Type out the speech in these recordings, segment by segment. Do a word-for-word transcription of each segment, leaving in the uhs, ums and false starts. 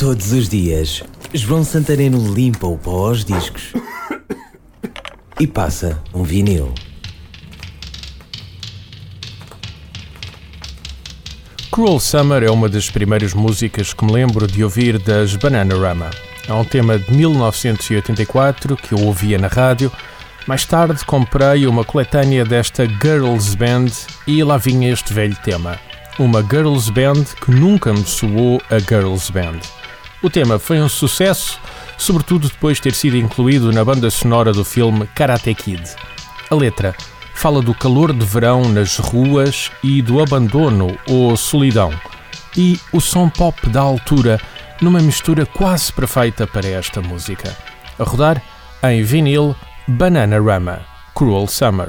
Todos os dias, João Santareno limpa o pó aos discos e passa um vinil. Cruel Summer é uma das primeiras músicas que me lembro de ouvir das Bananarama. É um tema de mil novecentos e oitenta e quatro que eu ouvia na rádio. Mais tarde comprei uma coletânea desta Girls Band e lá vinha este velho tema. Uma Girls Band que nunca me soou a Girls Band. O tema foi um sucesso, sobretudo depois de ter sido incluído na banda sonora do filme Karate Kid. A letra fala do calor de verão nas ruas e do abandono ou solidão. E o som pop da altura numa mistura quase perfeita para esta música. A rodar em vinil, Bananarama, Cruel Summer.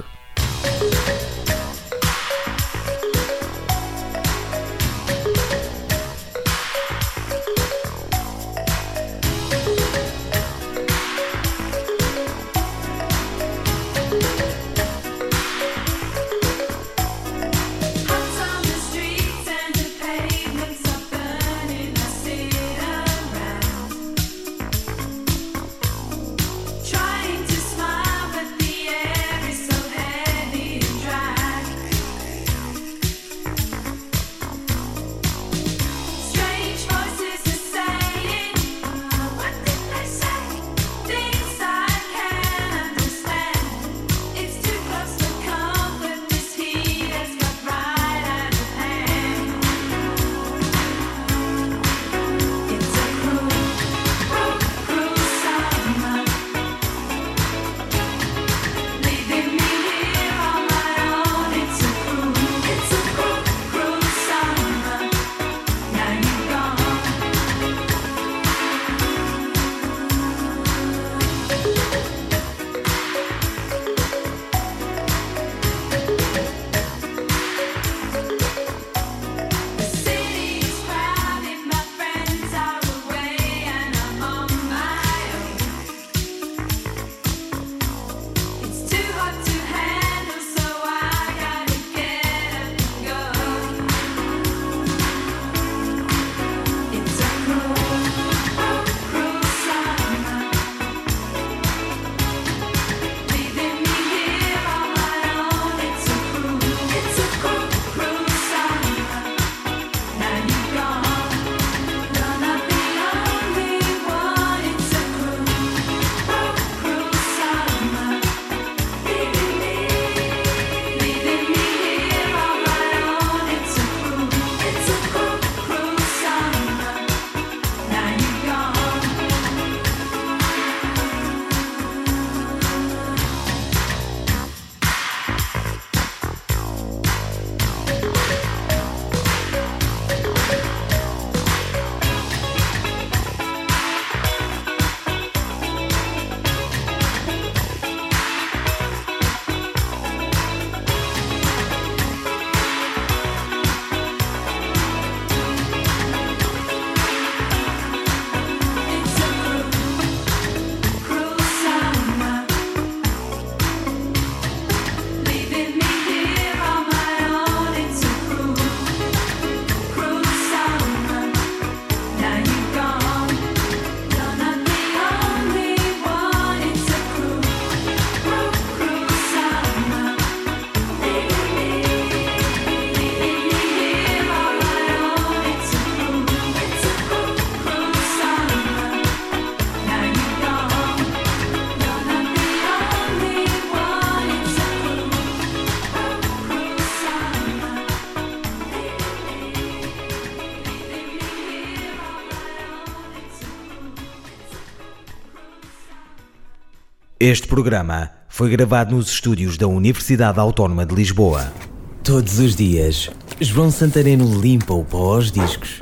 Este programa foi gravado nos estúdios da Universidade Autónoma de Lisboa. Todos os dias, João Santareno limpa o pó aos discos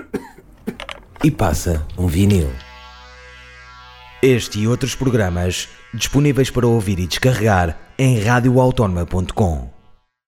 e passa um vinil. Este e outros programas disponíveis para ouvir e descarregar em radio autónoma ponto com.